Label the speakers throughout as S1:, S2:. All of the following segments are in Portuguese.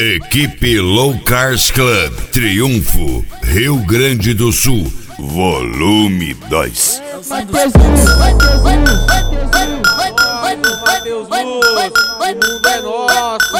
S1: Equipe Low Cars Club, Triunfo, Rio Grande do Sul, volume 2.
S2: Mateus Luz, o mundo é nosso.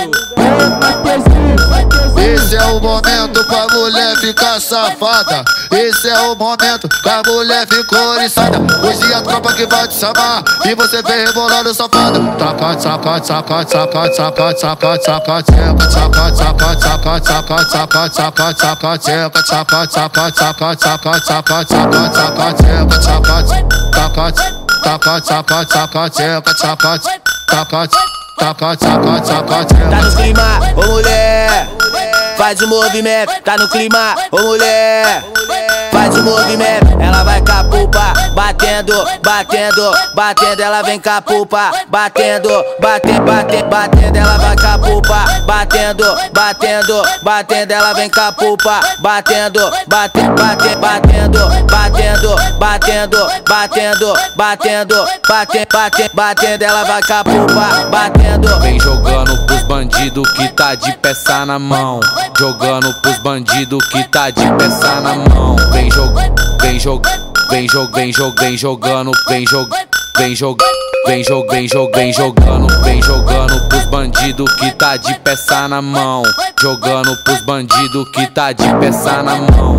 S3: Esse é o momento pra mulher ficar safada. Esse é o momento que a mulher ficou oriçada. Hoje a tropa que vai te chamar e você vem rebolando safada. Taca, taca, taca, taca, taca, taca, taca, tcheca, taca, taca, taca, taca, taca, taca, taca, tcheca, taca, taca, taca, taca, taca, taca, taca, tcheca, taca, taca, taca, taca, taca, tcheca, taca, taca, taca, taca, taca, tcheca.
S4: Tá no clima, ô mulher, faz o movimento. Tá no clima, ô mulher, faz o movimento. Ela vai com a pupa, batendo, batendo, batendo. Ela vem com a pupa, batendo, batendo, batendo, batendo. Ela vai com a pupa, batendo, batendo, batendo. Ela vem com a pupa, batendo, batendo, batendo, batendo, batendo, batendo, batendo, batendo, batendo, batendo. Ela vai com a pupa, batendo.
S5: Vem jogando pros bandidos que tá de peça na mão. Jogando pros bandidos que tá de peça na mão. Vem jogando, vem jogando, vem jogando, vem jogando, vem jogando, vem jogando, vem jogando, vem jogando, vem jogando pros bandidos que tá de peça na mão. Jogando pros bandidos que tá de peça na mão.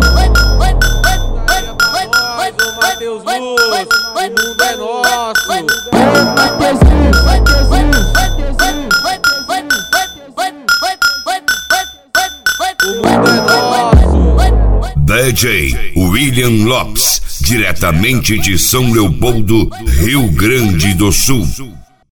S2: Mateus Luz, o mundo é nosso. O mundo é nosso.
S1: DJ William Lopes, diretamente de São Leopoldo, Rio Grande do Sul.